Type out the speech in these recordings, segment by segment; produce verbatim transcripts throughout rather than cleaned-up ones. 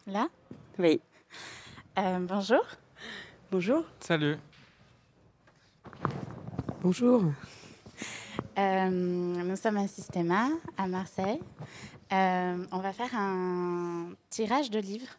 Là ? Oui. Euh, bonjour. Bonjour. Salut. Bonjour. Euh, nous sommes à Systema, à Marseille. Euh, on va faire un tirage de livres.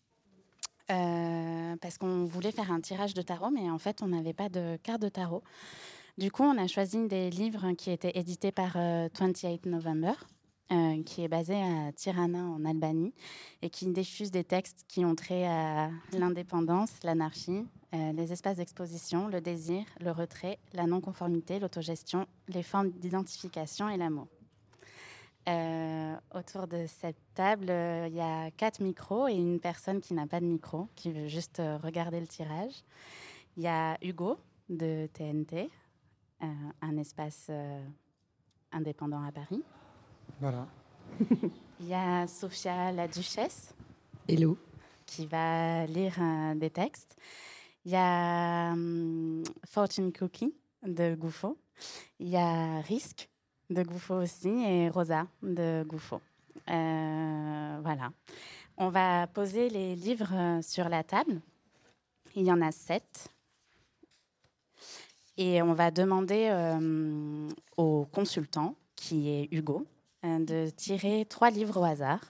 Euh, parce qu'on voulait faire un tirage de tarot, mais en fait, on n'avait pas de carte de tarot. Du coup, on a choisi des livres qui étaient édités par euh, vingt-huit November, euh, qui est basé à Tirana, en Albanie, et qui diffuse des textes qui ont trait à l'indépendance, l'anarchie, euh, les espaces d'exposition, le désir, le retrait, la non-conformité, l'autogestion, les formes d'identification et l'amour. Euh, autour de cette table, il euh, y a quatre micros et une personne qui n'a pas de micro, qui veut juste euh, regarder le tirage. Il y a Hugo de T N T, euh, un espace euh, indépendant à Paris. Voilà. Il y a Sophia la Duchesse. Hello. Qui va lire euh, des textes. Il y a um, Fortune Cookie de Gouffo. Il y a Risque de Gouffo aussi et Rosa de Gouffo. Euh, voilà. On va poser les livres sur la table. Il y en a sept. Et on va demander euh, au consultant, qui est Hugo, euh, de tirer trois livres au hasard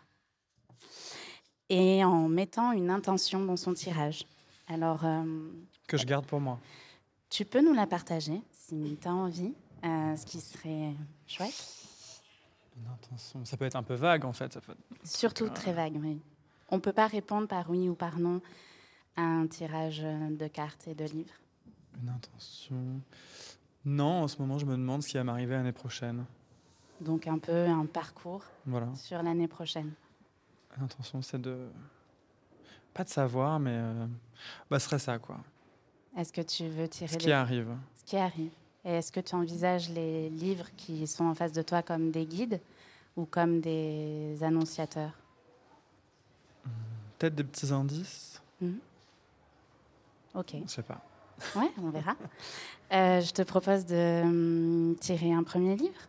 et en mettant une intention dans son tirage. Alors, euh, que je garde pour moi. Tu peux nous la partager si tu as envie, euh, ce qui serait chouette. Une intention, ça peut être un peu vague en fait. Ça peut... Surtout euh... très vague, oui. On ne peut pas répondre par oui ou par non à un tirage de cartes et de livres. Une intention... Non, en ce moment, je me demande ce qui va m'arriver l'année prochaine. Donc un peu un parcours voilà. sur l'année prochaine. L'intention, c'est de... Pas de savoir, mais... Euh... Bah, ce serait ça, quoi. Est-ce que tu veux tirer... Ce qui les... arrive. Ce qui arrive. Et est-ce que tu envisages les livres qui sont en face de toi comme des guides ou comme des annonciateurs ? mmh, Peut-être des petits indices. mmh. Ok. Je sais pas. Ouais, on verra. euh, je te propose de hum, tirer un premier livre.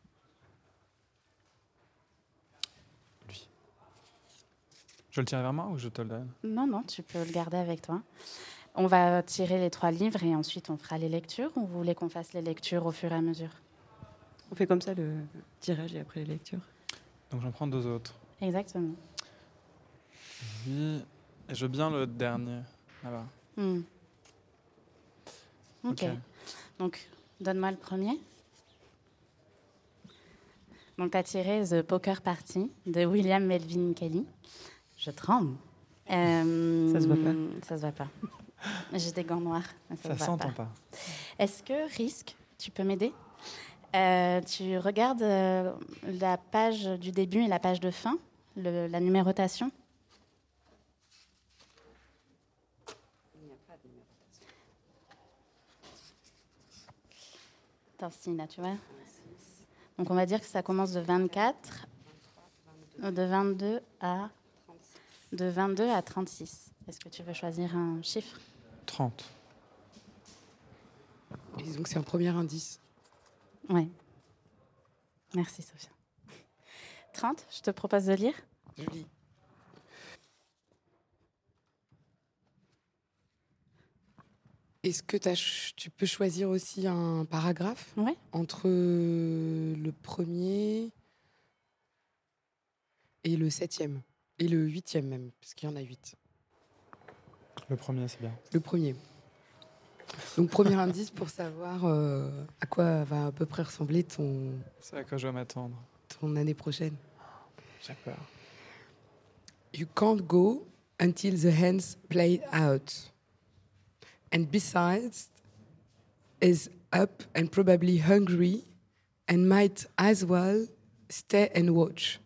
Lui. Je le tire vers moi ou je te le donne ? Non, non, tu peux le garder avec toi. On va tirer les trois livres et ensuite on fera les lectures. Ou vous voulez qu'on fasse les lectures au fur et à mesure ? On fait comme ça le tirage et après les lectures. Donc j'en prends deux autres. Exactement. Oui, et je veux bien le dernier, là-bas. Mm. Ok. Ok. Donc, donne-moi le premier. Donc, tu as tiré The Poker Party de William Melvin Kelly. Je tremble. Euh, ça se voit pas. Ça se voit pas. J'ai des gants noirs. Ça, ça s'entend pas. pas. Est-ce que, Risque, tu peux m'aider ? euh, Tu regardes euh, la page du début et la page de fin, le, la numérotation ? Il n'y a pas de numérotation. Attends, si, là, tu vois. Donc, on va dire que ça commence de vingt-quatre, de vingt-deux à... de vingt-deux à trente-six. Est-ce que tu veux choisir un chiffre ? trente. Et donc, c'est un premier indice. Oui. Merci, Sophia. trente, je te propose de lire ? Je lis. Est-ce que ch- tu peux choisir aussi un paragraphe ? Oui. Entre le premier et le septième. Et le huitième même, parce qu'il y en a huit. Le premier, c'est bien. Le premier. Donc, premier indice pour savoir euh, à quoi va à peu près ressembler ton... C'est à quoi je dois m'attendre. Ton année prochaine. J'ai peur. You can't go until the hands played out. And besides, is up and probably hungry and might as well stay and watch.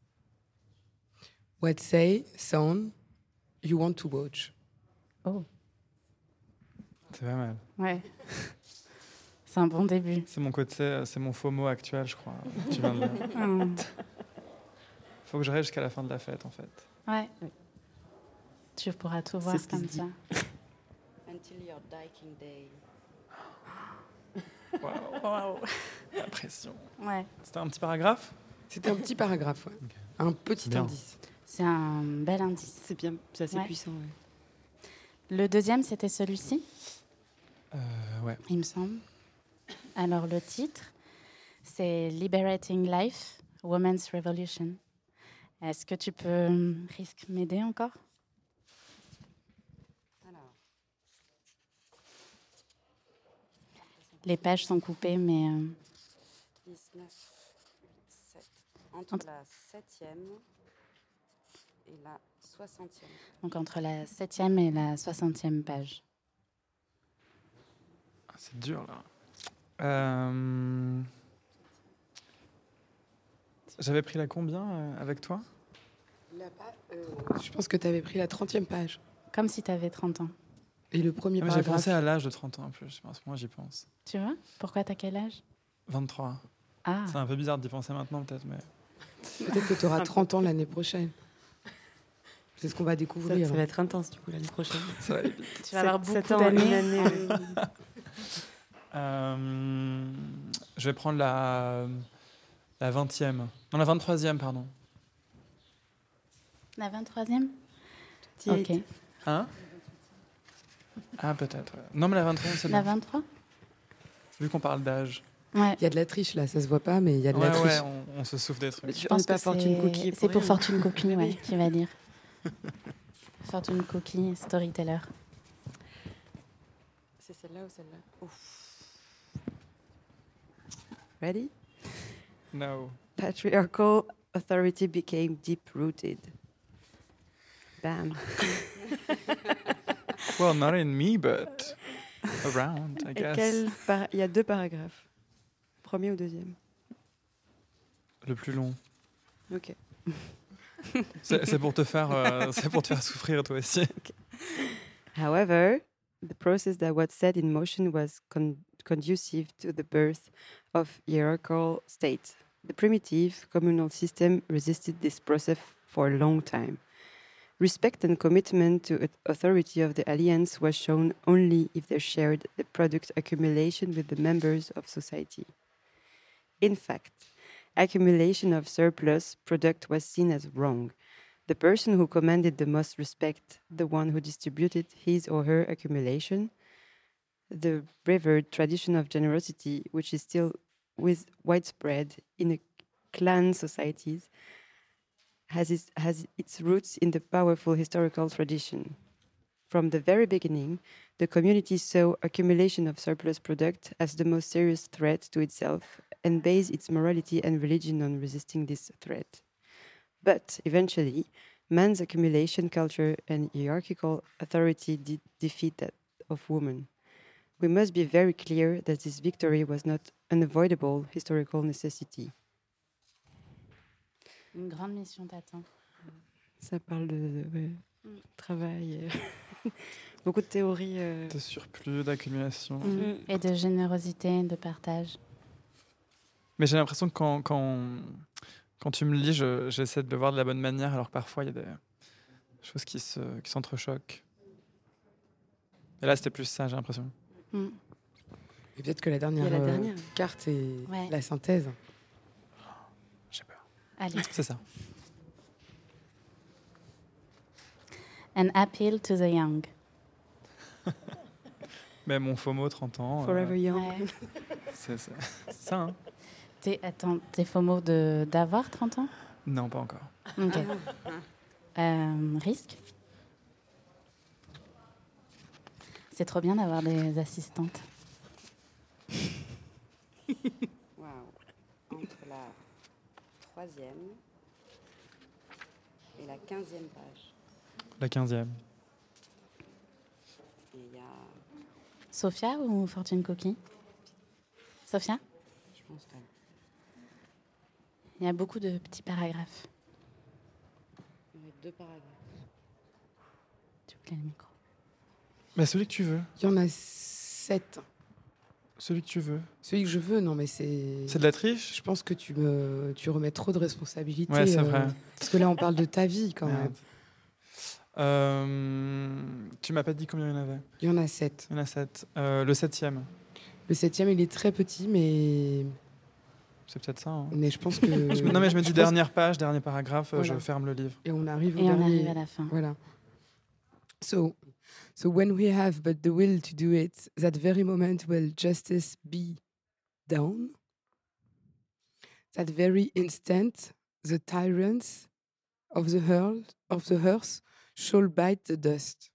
What say, son, you want to watch? Oh. C'est pas mal. Ouais. C'est un bon début. C'est mon côté, c'est mon FOMO actuel, je crois. Tu viens de le... mm. Faut que j'arrive jusqu'à la fin de la fête, en fait. Ouais. Oui. Tu pourras tout voir ce comme ça. Until your dying day. Waouh. Wow. La pression. Ouais. C'était un petit paragraphe ? C'était un petit paragraphe, ouais. Okay. Un petit Bien. indice. C'est un bel indice. C'est bien, c'est assez Ouais. puissant. Ouais. Le deuxième, c'était celui-ci, Euh, ouais. il me semble. Alors, le titre, c'est Liberating Life, Women's Revolution. Est-ce que tu peux, Risque, m'aider encore? Les pages sont coupées, mais... euh, dix-neuf, sept. Entre Entre- la septième et la soixantième. donc, entre la septième et la soixantième page. Ah, c'est dur, là. Euh, J'avais pris la combien euh, avec toi? Là-bas, euh, je pense que tu avais pris la trentième page. Comme si tu avais trente ans. Et le premier Ah, mais J'ai paragraphe. pensé à l'âge de trente ans en plus. À ce moment, j'y pense. Tu vois? Pourquoi t'as quel âge? vingt-trois. Ah, C'est un peu bizarre d'y penser maintenant, peut-être, mais... Peut-être que tu auras trente ans l'année prochaine. C'est ce qu'on va Ça, découvrir. ça va être intense du coup l'année prochaine. Ça va aller vite. tu vas avoir Sept- beaucoup sept ans, une d'années. année, oui. Euh, je vais prendre la, la vingtième. Non, la vingt-troisième, pardon. La vingt-troisième? Petit- Ok. Hein? Ah, peut-être. ouais. Non, mais la vingt-troisième, c'est La bien. vingt-trois? Vu qu'on parle d'âge. Ouais. Il y a de la triche là, ça se voit pas, mais il y a de Ouais, la triche. ouais, on, on se souffle des trucs. Mais Je tu pense penses pas que Fortune c'est- Cookie C'est pour rien. Fortune Cookie, ouais, Oui. qui va lire. Fortune Cookie, storyteller. C'est celle-là ou celle-là? Ouf. Ready? No. Patriarchal authority became deep-rooted. Bam. Well, not in me, but around, I Et guess. quel par- Il y a deux paragraphes. Premier ou deuxième? Le plus long. Ok. C'est c'est pour te faire, euh, c'est pour te faire souffrir toi aussi. However, the process that was set in motion was con- conducive to the birth of hierarchical states. The primitive communal system resisted this process for a long time. Respect and commitment to au- authority of the alliance was shown only if they shared the product accumulation with the members of society. In fact, accumulation of surplus product was seen as wrong. The person who commanded the most respect, the one who distributed his or her accumulation, the revered tradition of generosity, which is still with widespread in a clan societies, has its, has its roots in the powerful historical tradition. From the very beginning, the community saw accumulation of surplus product as the most serious threat to itself and based its morality and religion on resisting this threat. But eventually, man's accumulation culture and hierarchical authority did defeat that of woman. We must be very clear that this victory was not unavoidable historical necessity. Une grande mission t'attend. Ça parle de, de- ouais, Mm. travail, euh, beaucoup de théories. euh. De surplus, d'accumulation. Mm. Et de générosité, de partage. Mais j'ai l'impression que quand, quand, quand tu me lis, je- j'essaie de le voir de la bonne manière, alors que parfois il y a des choses qui se, qui s'entrechoquent. Et là, c'était plus ça, j'ai l'impression. Mm. Et peut-être que la Il y dernière, a la euh, dernière. carte est Ouais. la synthèse. J'ai peur. Allez. C'est ça. An appeal to the young. Mais mon FOMO, trente ans, euh, Forever Young. Ouais. c'est c'est- c'est ça, hein? T'es, attends, t'es FOMO de, d'avoir trente ans? Non, pas encore. Ok. Euh, risque? C'est trop bien d'avoir des assistantes. Waouh. Entre la troisième et la quinzième page. La quinzième. Et il y a, Sophia ou Fortune Cookie? Sophia? je pense, que Il y a beaucoup de petits paragraphes. il y a deux paragraphes. Tu plais le micro. Bah, celui que tu veux. Il y en a sept. Celui que tu veux. Celui que je veux, non, mais c'est. C'est de la triche? Je pense que tu me, tu remets trop de responsabilités. Ouais, c'est euh, vrai. Parce que là, on parle de ta vie quand même. Merde. Euh, tu m'as pas dit combien il y en avait? Il y en a sept. Il y en a sept. Euh, le septième. Le septième, il est très petit, mais C'est peut-être ça. hein. Mais je pense que. Je me- non, mais je me dis pense- dernière page, dernier paragraphe, euh, Voilà. je ferme le livre. Et on arrive au Et on dernier. arrive à la fin. Voilà. So, so when we have but the will to do it, that very moment will justice be done. That very instant, the tyrants of the earth, of the earth shall bite the dust.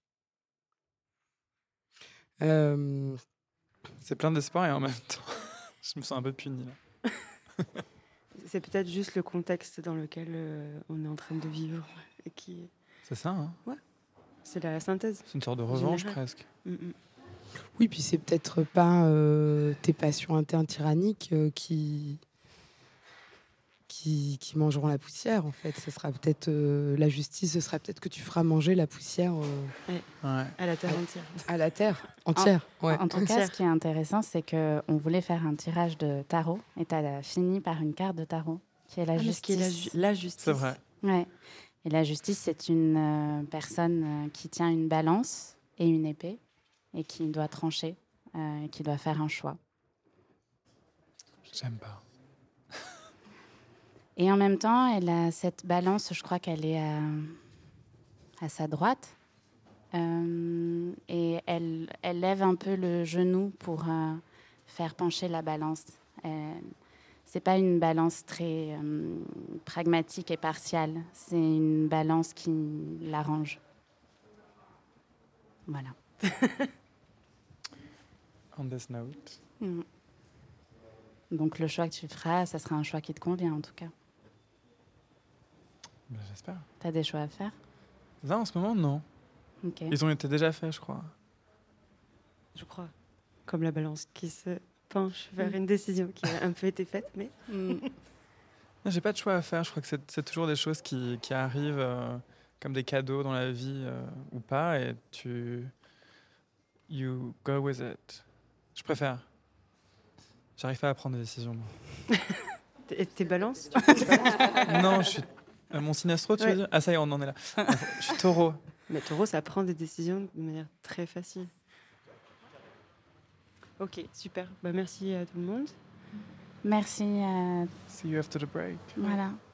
Euh, C'est plein d'espoir et en même temps, je me sens un peu puni là. C'est peut-être juste le contexte dans lequel euh, on est en train de vivre. Et qui... C'est ça, hein C'est la synthèse. C'est une sorte de revanche Général. presque. Mm, mm. oui, puis c'est peut-être pas euh, tes passions internes tyranniques euh, qui, qui qui mangeront la poussière. En fait, ce sera peut-être euh, la justice. Ce sera peut-être que tu feras manger la poussière euh, Ouais. À la terre entière. à la terre entière. Ouais. En tout cas, ce qui est intéressant, c'est qu'on voulait faire un tirage de tarot et tu as fini par une carte de tarot qui est la Ah, mais ce justice. qui est la, ju- la justice. C'est vrai. Ouais. Et la justice, c'est une euh, personne euh, qui tient une balance et une épée et qui doit trancher, euh, qui doit faire un choix. J'aime pas. Et en même temps, elle a cette balance, je crois qu'elle est à, à sa droite. Euh, et elle, elle lève un peu le genou pour euh, faire pencher la balance. Euh, c'est pas une balance très euh, pragmatique et partiale. C'est une balance qui l'arrange. Voilà. On this note. Mm. Donc le choix que tu feras, ça sera un choix qui te convient en tout cas. Ben, j'espère. Tu as des choix à faire? Là, en ce moment, non. Ok. Ils ont été déjà faits, je crois. Je crois. Comme la balance qui se penche vers Mm. une décision qui a un peu été faite, mais Mm. Non, j'ai pas de choix à faire. Je crois que c'est, c'est toujours des choses qui, qui arrivent euh, comme des cadeaux dans la vie euh, ou pas, et tu you go with it. Je préfère. J'arrive pas à prendre des décisions. moi. T- tes balances. non, je suis euh, mon signe astro, tu Ouais. veux dire? Ah ça y est, on en est là. Je suis Taureau. Mais taureau, ça prend des décisions de manière très facile. Ok, super. Bah, merci à tout le monde. Merci. euh, See you after the break. voilà.